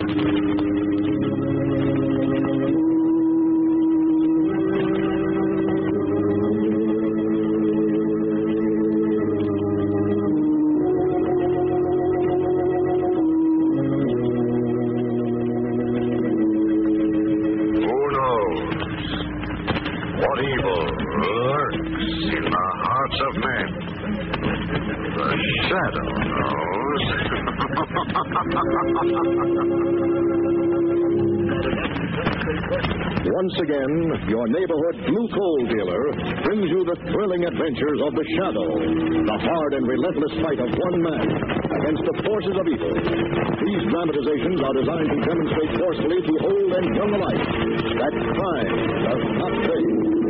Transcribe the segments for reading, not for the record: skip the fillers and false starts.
Once again, your neighborhood blue coal dealer brings you the thrilling adventures of the Shadow, the hard and relentless fight of one man against the forces of evil. These dramatizations are designed to demonstrate forcefully to old and young alike that crime does not pay.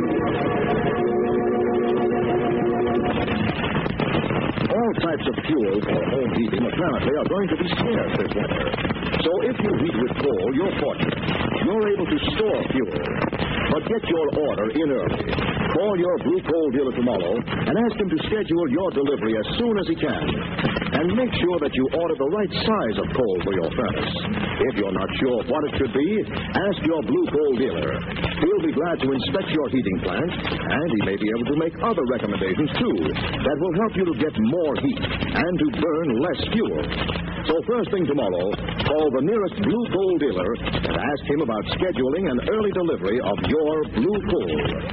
All types of fuel for home heating apparently are going to be scarce this winter. So if you heat with coal, you're fortunate. You're able to store fuel. But get your order in early. Call your blue coal dealer tomorrow and ask him to schedule your delivery as soon as he can. And make sure that you order the right size of coal for your furnace. If you're not sure what it should be, ask your blue coal dealer. He'll be glad to inspect your heating plant, and he may be able to make other recommendations, too, that will help you to get more heat and to burn less fuel. So first thing tomorrow, call the nearest blue coal dealer and ask him about scheduling an early delivery of your blue coal.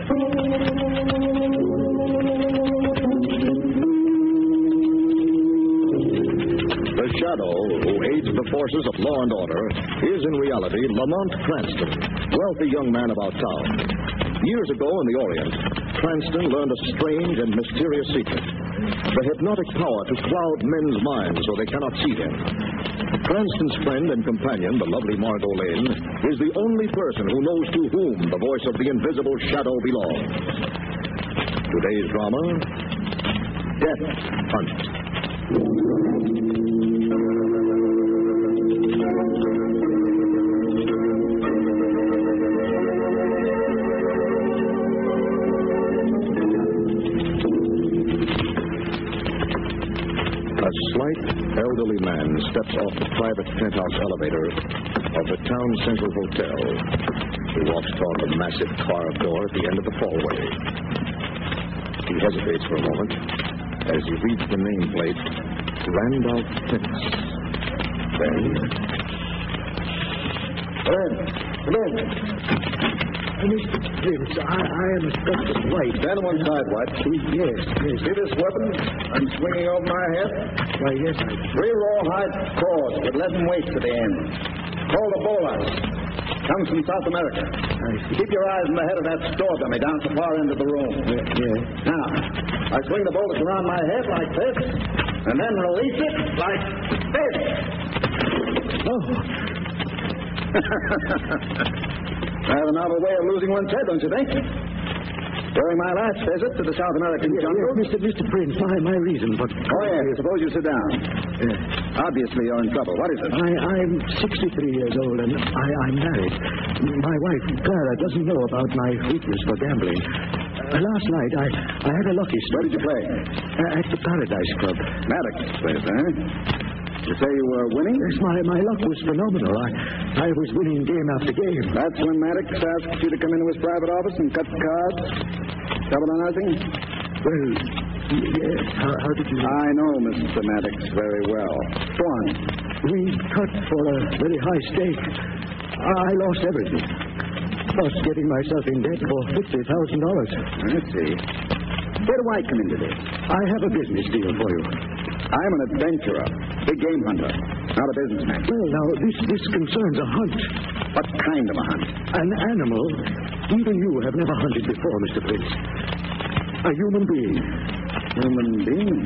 The Shadow, who aids the forces of law and order, is in reality Lamont Cranston, wealthy young man about town. Years ago in the Orient, Cranston learned a strange and mysterious secret. The hypnotic power to cloud men's minds so they cannot see him. Cranston's friend and companion, the lovely Margot Lane, is the only person who knows to whom the voice of the invisible Shadow belongs. Today's drama, Death Hunt. A slight, elderly man steps off the private penthouse elevator of the Town Central Hotel. He walks toward the massive carved door at the end of the hallway. He hesitates for a moment as he reads the nameplate, Randolph Pitts. Then... Come in. Mr. Prince, I am Augustus White. Stand on one side, White. Yes. See this weapon I'm swinging over my head? Why, yes, I... 3 rawhide claws with leaden weights at the end. Called a bolas. Comes from South America. Keep your eyes on the head of that store dummy down at the far end of the room. Yes. Now, I swing the bolus around my head like this, and then release it like this. Oh. Rather novel way of losing one's head, don't you think? During my last visit to the South American jungle... Mr. Prince, my reason for... Oh, yes. Suppose you sit down. Obviously, you're in trouble. What is it? I'm 63 years old, and I'm married. My wife, Clara, doesn't know about my weakness for gambling. Last night, I had a lucky Where did you play? At the Paradise Club. Maddox's place, eh? You say you were winning? Yes, my luck was phenomenal. I was winning game after game. That's when Maddox asked you to come into his private office and cut the cards? Double or nothing? Well, yes. How did you... I know Mr. Maddox very well. Go on. We cut for a very high stake. I lost everything. Plus getting myself in debt for $50,000. I see. Where do I come into this? I have a business deal for you. I'm an adventurer, big game hunter, not a businessman. Well, now, this concerns a hunt. What kind of a hunt? An animal even you have never hunted before, Mr. Prince. A human being. Human being?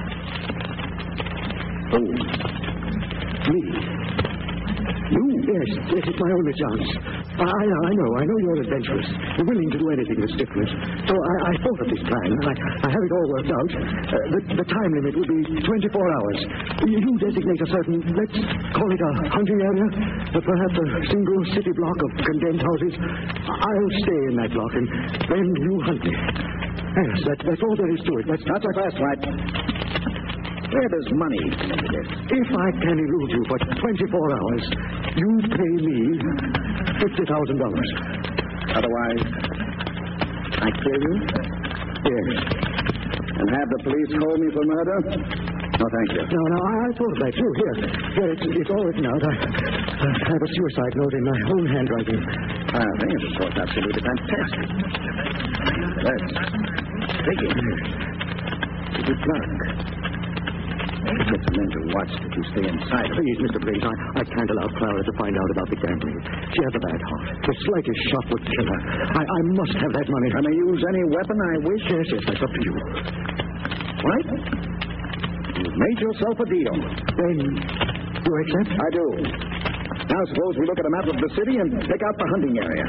Who? Me. You? Yes, it's my only chance. I know you're adventurous. You're willing to do anything that's different. So I thought of this plan. I have it all worked out. The time limit will be 24 hours. You designate a certain, let's call it a hunting area, perhaps a single city block of condemned houses. I'll stay in that block, and then you hunt me. Yes, that's all there is to it. Not so fast, White. Where does money come into this? If I can elude you for 24 hours, you pay me $50,000. Otherwise, I kill you? Yes. And have the police hold me for murder? No, thank you. No, I thought of that too. Here, it's all written out. I have a suicide note in my own handwriting. I think it's, of course, absolutely fantastic. That's thinking. It's a clerk. Get some men to watch that you stay inside. Please, Mr. Blaze, I can't allow Clara to find out about the gambling. She has a bad heart. The slightest shot would kill her. I must have that money. Can I use any weapon I wish? Yes, that's up to you. Right? You've made yourself a deal. Then, you accept? I do. Now suppose we look at a map of the city and pick out the hunting area.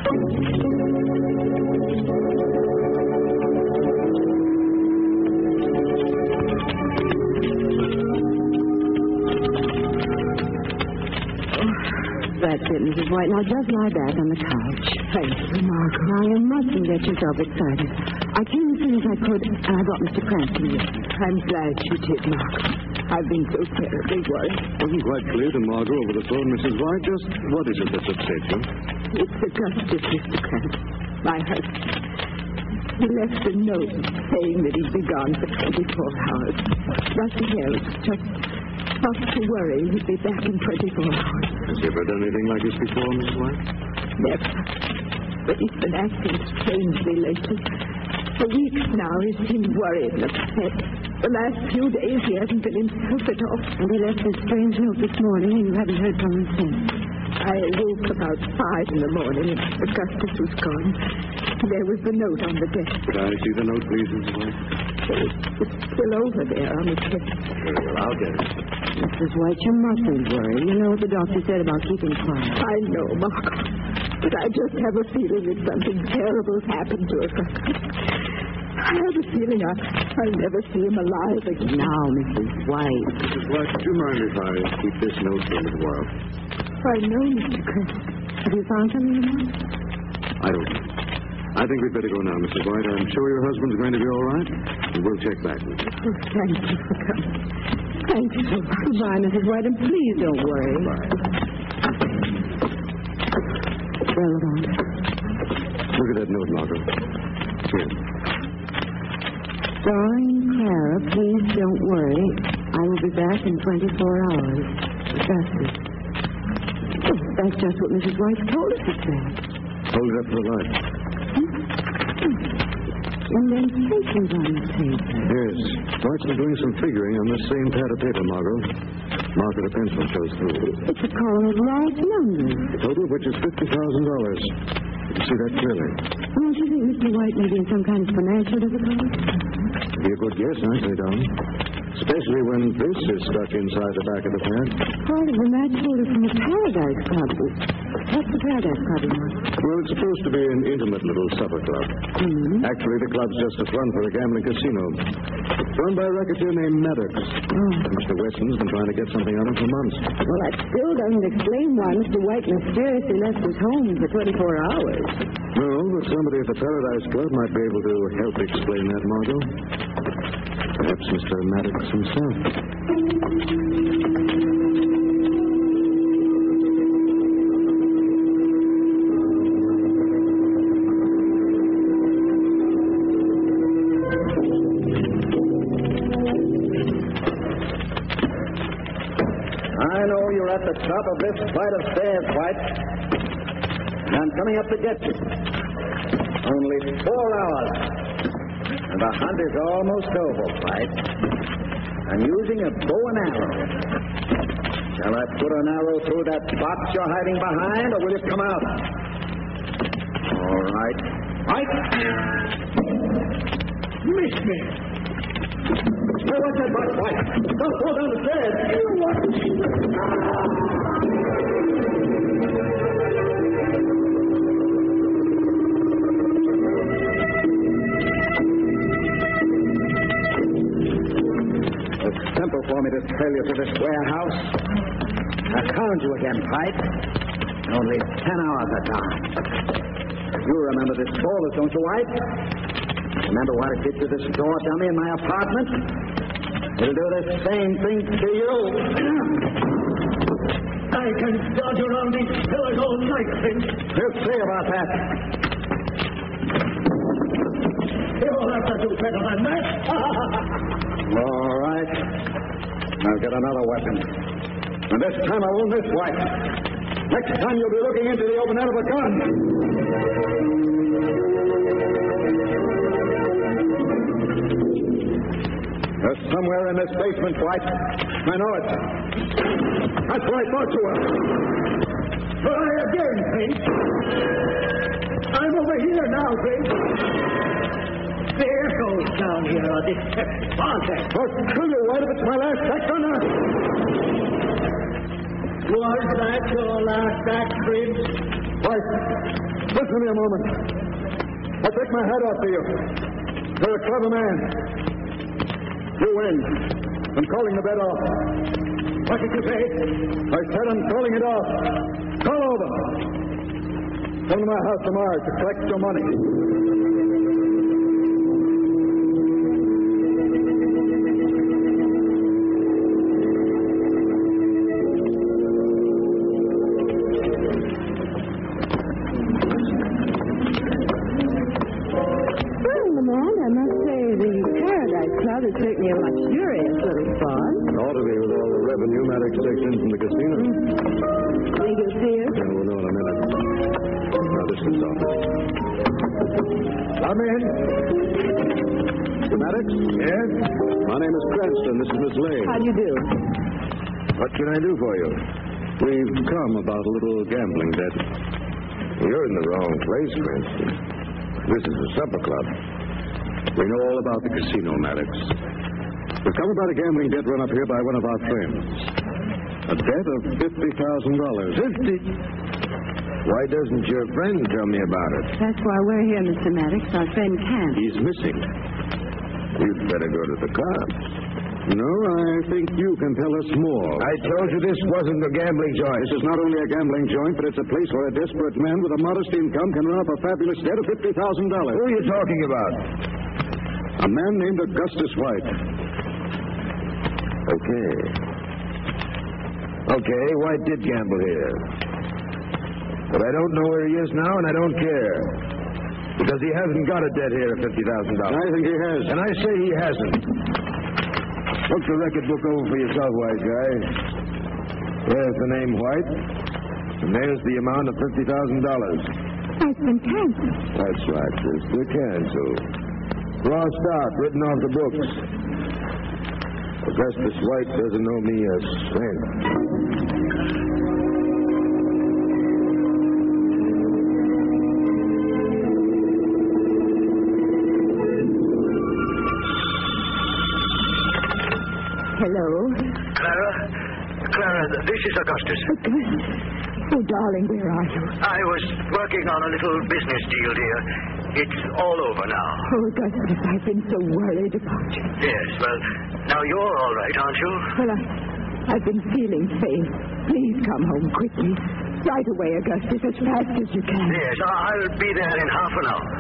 That's it, Mrs. White. Now just lie back on the couch. Thank you, Margot. Now, you mustn't get yourself excited. I came as soon as I could, and I brought Mr. Cranston with me. I'm glad you did, Margot. I've been so terribly worried. Wasn't quite clear to Margot over the phone, Mrs. White. Just what is it that's upset you? It's Augustus, Mr. Cranston, my husband. He left a note saying that he'd be gone for 24 hours. Nothing else, just not to worry. He'd be back in 24 hours. Has he ever done anything like this before, Mrs. White? Never. But he's been acting strangely lately. For weeks now, he seemed worried and upset. The last few days, he hasn't been himself at all. And he left this strange note this morning, and you haven't heard from him since. I woke about 5 in the morning, and Augustus was gone. There was the note on the desk. Could I see the note, please, Mrs. White? It's still over there on the desk. Very well, I'll get it. Mrs. White, you mustn't worry. You know what the doctor said about keeping quiet. I know, Margot. But I just have a feeling that something terrible's happened to Augustus. I have a feeling I'll never see him alive again. Now, Mrs. White. Mrs. White, would you mind if I keep this note for a little while? I know, Mr. Cranston. Have you found something in it? I don't know. I think we'd better go now, Mrs. White. I'm sure your husband's going to be all right. And we'll check back with you. Oh, thank you for coming. Thank you so much. Goodbye, Mrs. White, and please don't worry. Bye. Well, Ron. Look at that note, Margot. Here. Darling Clara, please don't worry. I will be back in 24 hours. Augustus. Oh, that's just what Mrs. White told us to say. Hold it up to the light. And then stations on the paper. Yes. White's been doing some figuring on this same pad of paper, Margot. Mark with a pencil shows through. It's a column of large numbers. The total of which is $50,000. You can see that clearly. Don't you think Mr. White may be in some kind of financial difficulty? Be a good guess, I'd say, darling. Especially when this is stuck inside the back of the pad. Part of the match folder from the Paradise Club. What's the Paradise Club, Mark? Well, it's supposed to be an intimate little supper club. Mm-hmm. Actually, the club's just a front for a gambling casino. It's run by a racketeer named Maddox. Oh. Mr. Weston's been trying to get something on him for months. Well, that still doesn't explain why Mr. White mysteriously left his home for 24 hours. No, but somebody at the Paradise Club might be able to help explain that, Margot. Perhaps Mr. Maddox himself. I know you're at the top of this flight of stairs, White. And I'm coming up to get you. Only 4 hours. And the hunt is almost over, White. I'm using a bow and arrow. Shall I put an arrow through that box you're hiding behind, or will it come out? All right. White! Missed me. Hey, what's that box, White? Don't fall down the stairs. It's simple for me to trail you to this warehouse. I found you again, Pipe. Only 10 hours are gone. You remember this bowler, don't you, White? Remember what it did to this door dummy in my apartment? It'll do the same thing to you. I can dodge around these pillars all night, Prince. We'll see about that. You'll have to do better than that. All right. I'll get another weapon. And this time I won't miss White. Next time you'll be looking into the open end of a gun. There's somewhere in this basement, White. I know it. That's what I thought you were. Try again, Prince. I'm over here now, Prince. The echoes down here are deceptive, aren't they? I'll kill you, White, if it's my last act on earth. Was that your last act, Prince? White, listen to me a moment. I take my hat off to you. You're a clever man. You win. I'm calling the bet off. What did you say? I said I'm calling it off. Call over. Come to my house tomorrow to collect your money. It's certainly a luxurious little farm. Ought to be with all the revenue Maddox takes in from the casino. Think you'll see us? Yeah, we'll know in a minute. Now, this is office. Come in. Mr. Maddox? Yes? My name is Cranston. This is Miss Lane. How do you do? What can I do for you? We've come about a little gambling debt. You're in the wrong place, Cranston. This is a supper club. We know all about the casino, Maddox. We've come about a gambling debt run up here by one of our friends. A debt of $50,000. 50? Why doesn't your friend tell me about it? That's why we're here, Mr. Maddox. Our friend can't. He's missing. You'd better go to the cops. No, I think you can tell us more. I told you this wasn't a gambling joint. This is not only a gambling joint, but it's a place where a desperate man with a modest income can run up a fabulous debt of $50,000. Who are you talking about? A man named Augustus White. Okay, White did gamble here. But I don't know where he is now, and I don't care. Because he hasn't got a debt here of $50,000. I think he has. And I say he hasn't. Look the record book over for yourself, wise guy. There's the name White, and there's the amount of $50,000. That's been canceled. That's right, sister. Canceled. Crossed out, written off the books. Augustus White doesn't owe me a cent. Hello? Clara, this is Augustus. Oh, darling, where are you? I was working on a little business deal, dear. It's all over now. Oh, Augustus, I've been so worried about you. Yes, well, now you're all right, aren't you? Well, I've been feeling faint. Please come home quickly. Right away, Augustus, as fast as you can. Yes, I'll be there in half an hour.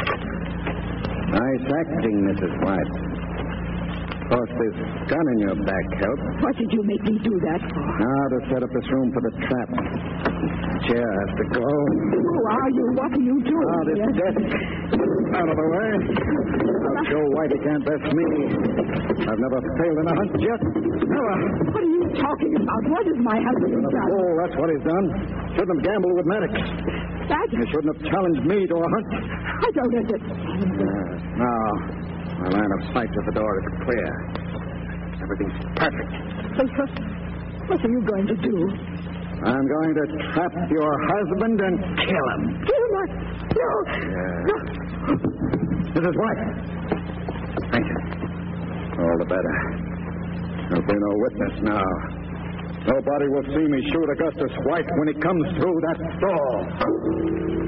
Nice acting, Mrs. White. Of course, this gun in your back helps. What did you make me do that for? Now to set up this room for the trap. The chair has to go. Who are you? What are you doing? Now this here? desk out of the way. I'll show White he can't best me. I've never failed in a hunt yet. Never. What are you talking about? What has my husband done? Oh, that's what he's done. Shouldn't have gambled with Maddox. That? He shouldn't have challenged me to a hunt. I don't understand. Now, my line of sight to the door is clear. Everything's perfect. What are you going to do? I'm going to trap your husband and kill him. Kill us? No. No. Mrs. White. Thank you. All the better. There'll be no witness now. Nobody will see me shoot Augustus White when he comes through that door.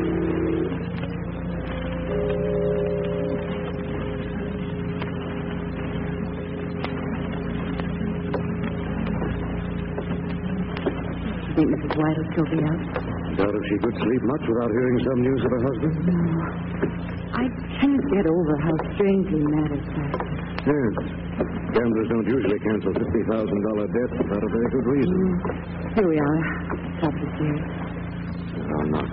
Think Mrs. White will still be out? Doubt if she could sleep much without hearing some news of her husband. No. I can't get over how strangely Maddox acted. Yes. Gamblers don't usually cancel $50,000 debts without a very good reason. Here we are. Top of the stairs. I'll knock.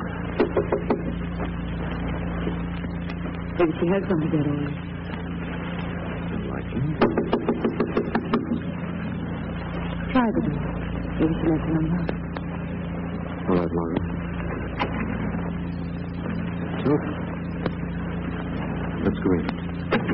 Maybe she has gone to bed already. Likely. Try the door. Maybe she left it unlocked. All right, Margaret. Look. Let's go in.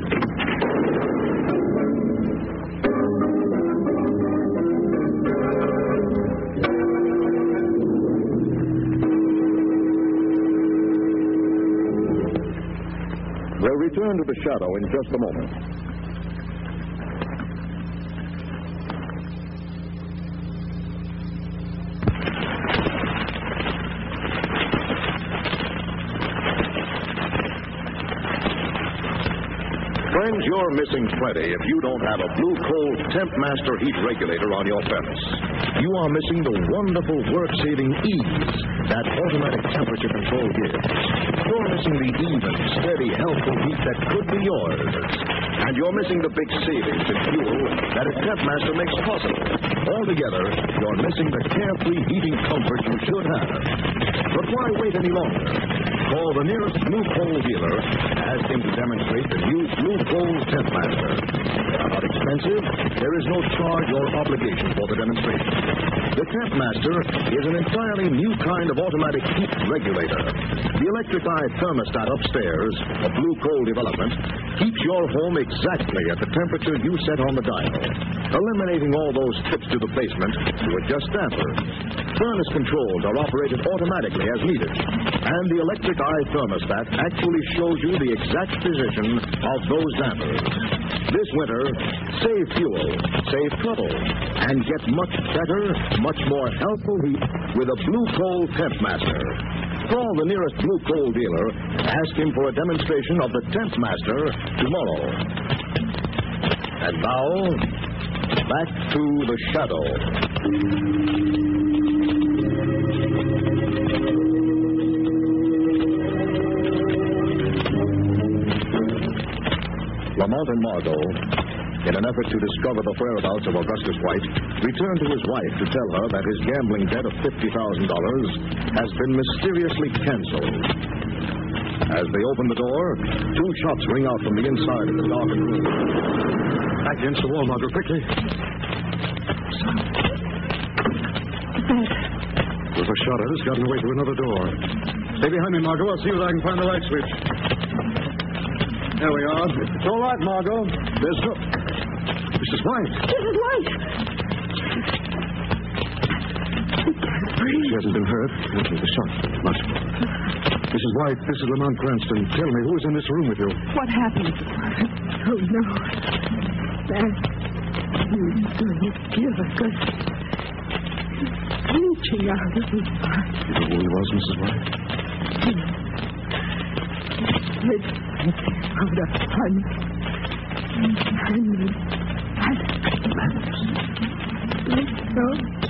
We'll return to the shadow in just a moment. Friends, you're missing plenty if you don't have a Blue Coal Temp Master heat regulator on your furnace. You are missing the wonderful work-saving ease that automatic temperature control gives. You're missing the even, steady, helpful heat that could be yours. And you're missing the big savings in fuel that a Temp Master makes possible. Altogether, you're missing the carefree heating comfort you should have. But why wait any longer? Call the nearest Blue Coal dealer and ask him to demonstrate the new Blue Coal Temp Master. They are not expensive. There is no charge or obligation for the demonstration. The Temp Master is an entirely new kind of automatic heat regulator. The electric eye thermostat upstairs, a Blue Coal development, keeps your home exactly at the temperature you set on the dial, eliminating all those trips to the basement to adjust dampers. Furnace controls are operated automatically as needed, and the electric eye thermostat actually shows you the exact position of those dampers. This winter, save fuel, save trouble, and get much better, much more helpful heat with a Blue Coal Temp Master. Call the nearest Blue Coal dealer, ask him for a demonstration of the Temp Master tomorrow. And now, back to the shadow. Lamont and Margot, in an effort to discover the whereabouts of Augustus White, returned to his wife to tell her that his gambling debt of $50,000 has been mysteriously canceled. As they open the door, two shots ring out from the inside of the darkened room. Back against the wall, Margot, quickly. There's a shot at us, gotten away through another door. Stay behind me, Margot. I'll see if I can find the light switch. There we are. It's all right, Margot. There's no... Mrs. White. Mrs. White! She hasn't been hurt. The shot. Much. Mrs. White, this is Lamont Cranston. Tell me, who is in this room with you? What happened? Oh, no. That... Give us good... Reaching out of his heart. You know who he was, Mrs. White? Out of punch. So.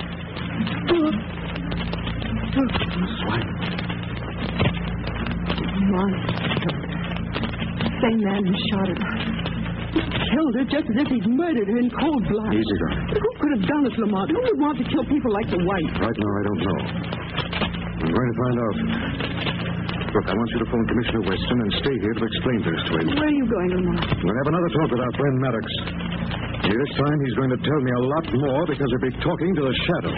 Monster. Same man who shot her. He killed her just as if he'd murdered her in cold blood. Easy, girl. Who could have done this, Lamont? Who would want to kill people like the White? Right now, I don't know. I'm going to find out. Look, I want you to phone Commissioner Weston and stay here to explain this to him. Where are you going, Lamont? I'm going to have another talk with our friend Maddox. This time he's going to tell me a lot more because he'll be talking to the shadow.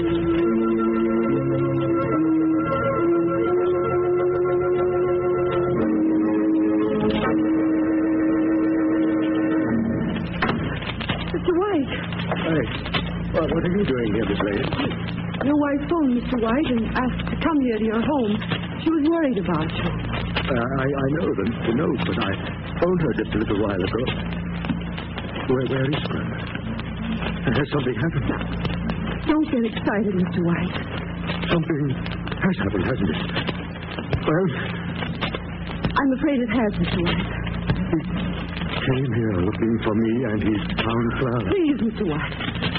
Mr. White. Hey, what are you doing here, Miss Lane? Your wife phoned Mr. White and asked to come here to your home. She was worried about you. I know the note, but I phoned her just a little while ago. Where is her? Has something happened? Don't get excited, Mr. White. Something has happened, hasn't it? Well, I'm afraid it has, Mr. White. he came here looking for me, and he found Clara. Please, Mr. White.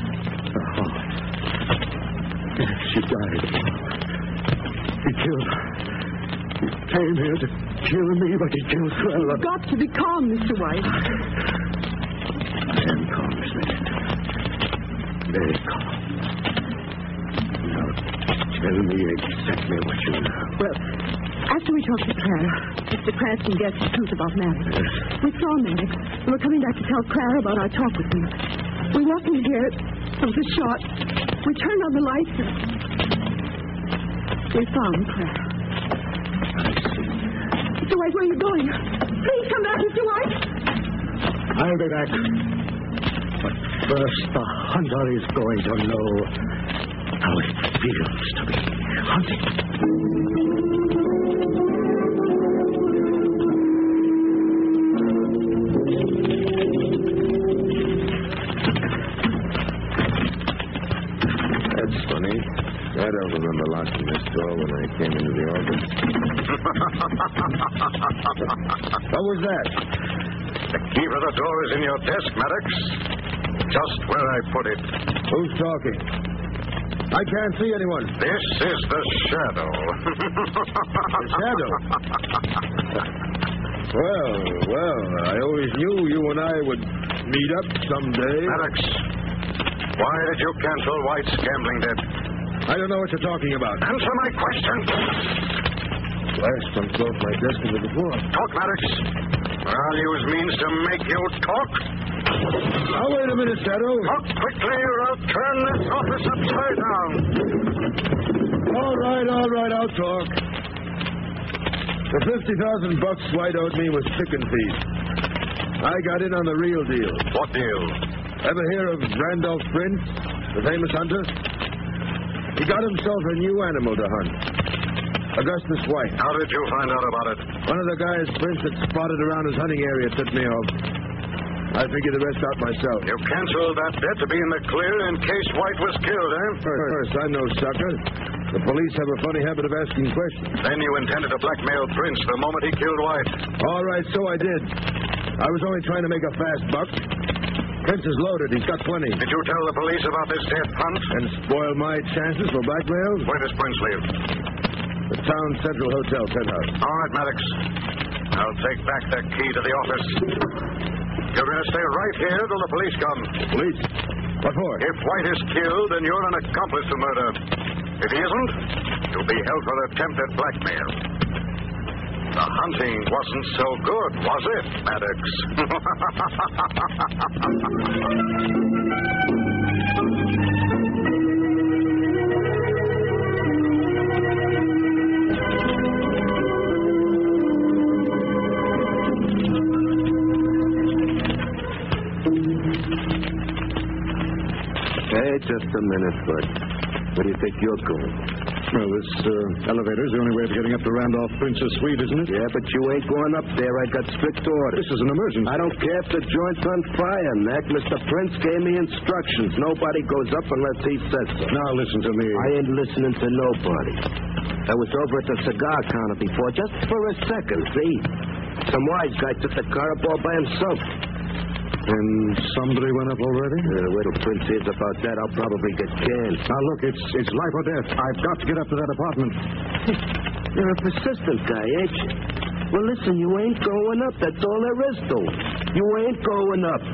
She died. He killed her. He came here to kill me, but he killed Clara. You've got to be calm, Mr. White. I am very calm. Now, tell me exactly what you know. Well, after we talked to Clara, Mr. Cranston guessed the truth about Maddox. We saw Maddox, and we're coming back to tell Clara about our talk with him. We walked in here. There was a shot. We turned on the lights, and we found Clara. I see. Mr. White, where are you going? Please come back, Mr. White. I'll be back. But first, the hunter is going to know how it feels to be hunted. Funny. I don't remember locking this door when I came into the office. What was that? The key for the door is in your desk, Maddox. Just where I put it. Who's talking? I can't see anyone. This is the Shadow. The Shadow? Well, I always knew you and I would meet up someday. Maddox, why did you cancel White's gambling debt? I don't know what you're talking about. Answer my question. Last one closed my desk into the floor. Talk, Maddox. I'll use means to make you talk. Now, wait a minute, Shadow. Talk quickly or I'll turn this office upside down. All right, I'll talk. The $50,000 White owed me was chicken feed. I got in on the real deal. What deal? Ever hear of Randolph Prince, the famous hunter? He got himself a new animal to hunt. Augustus White. How did you find out about it? One of the guys Prince had spotted around his hunting area tipped me off. I figured the rest out myself. You canceled that debt to be in the clear in case White was killed, eh? First, I'm no sucker. The police have a funny habit of asking questions. Then you intended to blackmail Prince the moment he killed White. All right, so I did. I was only trying to make a fast buck. Prince is loaded. He's got plenty. Did you tell the police about this death hunt? And spoil my chances for blackmail? Where does Prince live? The Town Central Hotel penthouse. All right, Maddox. I'll take back the key to the office. You're going to stay right here till the police come. Police? What for? If White is killed, then you're an accomplice to murder. If he isn't, you'll be held for attempted blackmail. The hunting wasn't so good, was it, Maddox? Hey, just a minute, Bud. Where do you think you're going? Well, this elevator's the only way of getting up to Randolph Prince's suite, isn't it? Yeah, but you ain't going up there. I got strict orders. This is an emergency. I don't care if the joint's on fire, Mac. Mr. Prince gave me instructions. Nobody goes up unless he says so. Now, listen to me. I ain't listening to nobody. I was over at the cigar counter before, just for a second, see? Some wise guy took the car up all by himself. And somebody went up already? Wait till Prince hears about that. I'll probably get canned. Now, look, it's life or death. I've got to get up to that apartment. You're a persistent guy, ain't you? Well, listen, you ain't going up. That's all there is to it. You ain't going up.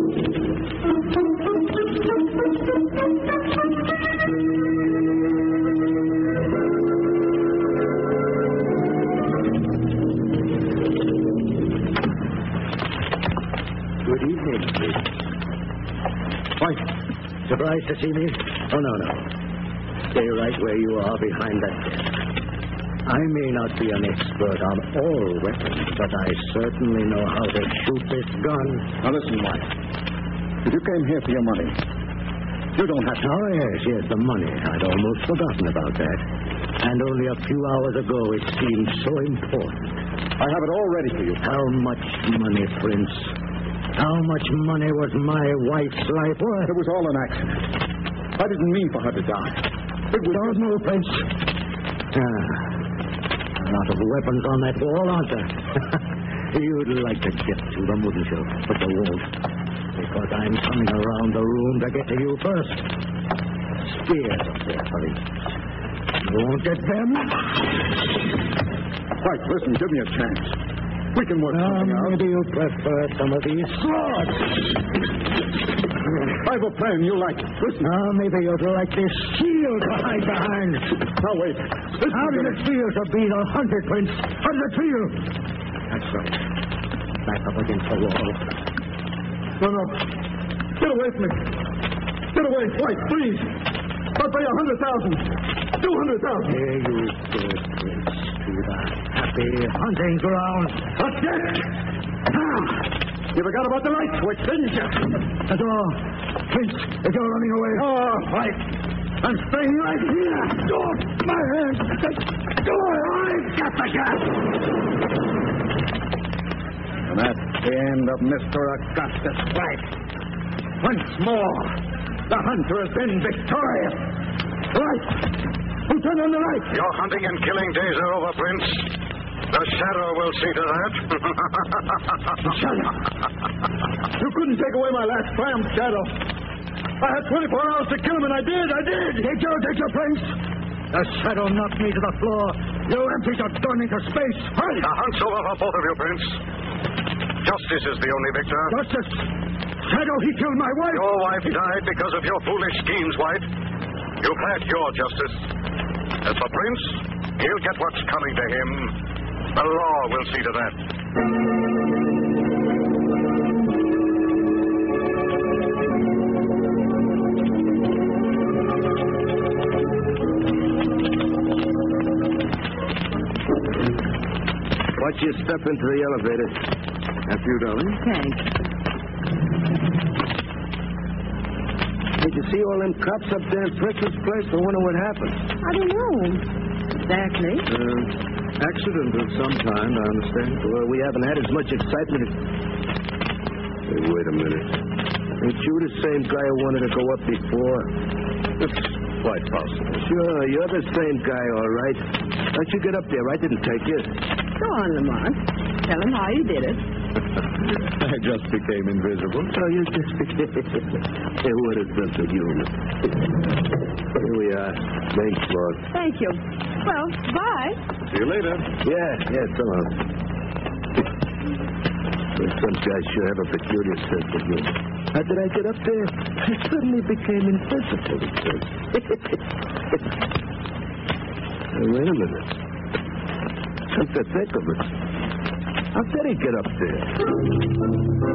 Good evening, please. White, surprised to see me? Oh, no. Stay right where you are behind that desk. I may not be an expert on all weapons, but I certainly know how to shoot this gun. Now, listen, White. If you came here for your money, you don't have to. Oh, yes, the money. I'd almost forgotten about that. And only a few hours ago it seemed so important. I have it all ready for you. How much money, Prince? How much money was my wife's life worth? It was all an accident. I didn't mean for her to die. It was... Don't move, Prince. A lot of weapons on that wall, aren't there? You'd like to get to them, wouldn't you? But you won't. Because I'm coming around the room to get to you first. Spears up there, for instance. You won't get them? White, listen, give me a chance. We can work something out. Maybe you prefer some of these swords. I've a plan you like. Listen. Now, maybe you'd like this shield to hide behind. Now, wait. How does it feel to be the hunted, Prince? How does it feel? That's right. Back up against the wall. No. Get away from me. Get away, White, please. I'll pay 100,000. 200,000. Here you go, Prince, to the happy hunting ground. What's that? You forgot about the light switch, didn't you? That's all. Prince, if you're running away. Oh, White. I'm staying right here. Don't my hands. I've got the gas. And that's the end of Mr. Augustus White. Once more, the hunter has been victorious. Right. Who turned on the light? Your hunting and killing days are over, Prince. The Shadow will see to that. The Shadow? You couldn't take away my last triumph, Shadow. I had 24 hours to kill him, and I did. Did you, Prince? The Shadow knocked me to the floor. You emptied your gun into space. Hurry! The hunt's over for both of you, Prince. Justice is the only victor. Justice? Shadow, he killed my wife. Your wife died because of your foolish schemes, White. You've had your justice. As for Prince, he'll get what's coming to him. The law will see to that. Watch you step into the elevator. After you, darling. Thanks. Did you see all them cops up there in Fritz's place? I wonder what happened. I don't know. Exactly. Accident of some kind, I understand. Well, we haven't had as much excitement as... Hey, wait a minute. Ain't you the same guy who wanted to go up before? It's quite possible. Sure, you're the same guy, all right. How'd you get up there? I didn't take you. Go on, Lamont. Tell him how you did it. I just became invisible. Oh, you just became... Hey, what a sense of humor. Here we are. Thanks, Lord. Thank you. Well, bye. See you later. Yeah, so long. Well, some guys sure have a peculiar sense of humor. How did I get up there? I suddenly became invisible. Hey, wait a minute. Come to think of it. How did he get up there?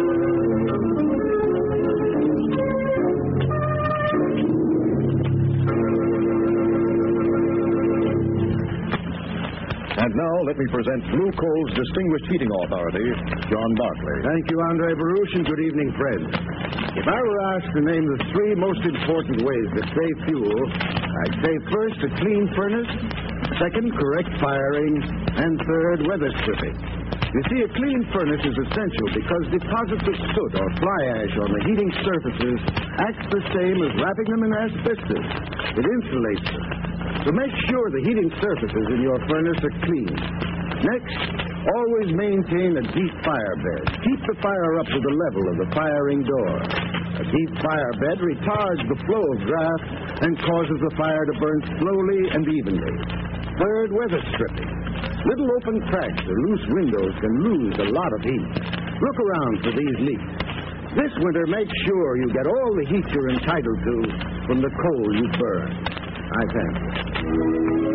And now, let me present Blue Coal's distinguished heating authority, John Barclay. Thank you, Andre Baruch, and good evening, friends. If I were asked to name the three most important ways that save fuel, I'd say first, a clean furnace, second, correct firing, and third, weather stripping. You see, a clean furnace is essential because deposits of soot or fly ash on the heating surfaces acts the same as wrapping them in asbestos. It insulates them. So make sure the heating surfaces in your furnace are clean. Next, always maintain a deep fire bed. Keep the fire up to the level of the firing door. A deep fire bed retards the flow of draft and causes the fire to burn slowly and evenly. Third, weather stripping. Little open cracks or loose windows can lose a lot of heat. Look around for these leaks. This winter, make sure you get all the heat you're entitled to from the coal you burn. I thank you.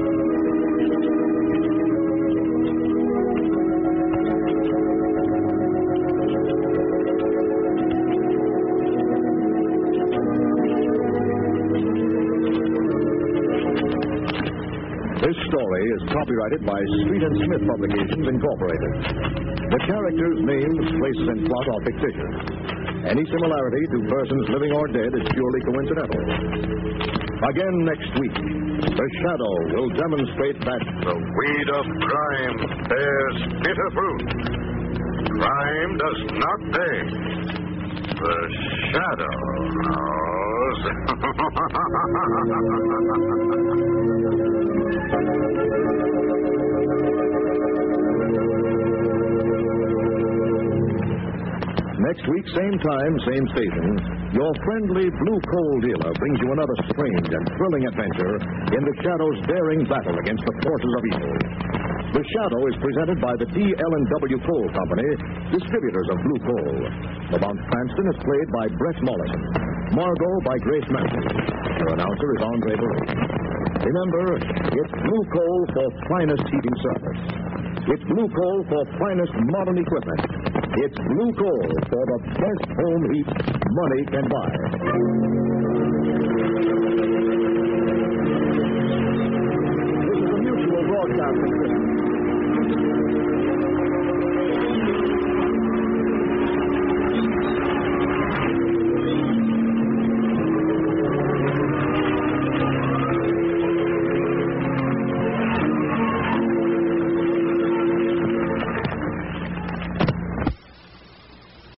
This story is copyrighted by Street and Smith Publications, Incorporated. The characters, names, places, and plot are fictitious. Any similarity to persons living or dead is purely coincidental. Again next week, The Shadow will demonstrate that the weed of crime bears bitter fruit. Crime does not pay. The Shadow knows. Next week, same time, same station, your friendly Blue Coal dealer brings you another strange and thrilling adventure in the Shadow's daring battle against the forces of evil. The Shadow is presented by the T.L.N.W. Coal Company, distributors of blue coal. Lamont Cranston is played by Brett Mullen. Margot by Grace Matthews. Your announcer is Andre Barreau. Remember, it's blue coal for finest heating service. It's blue coal for finest modern equipment. It's blue coal for the best home heat money can buy. This is a Mutual Broadcasting System.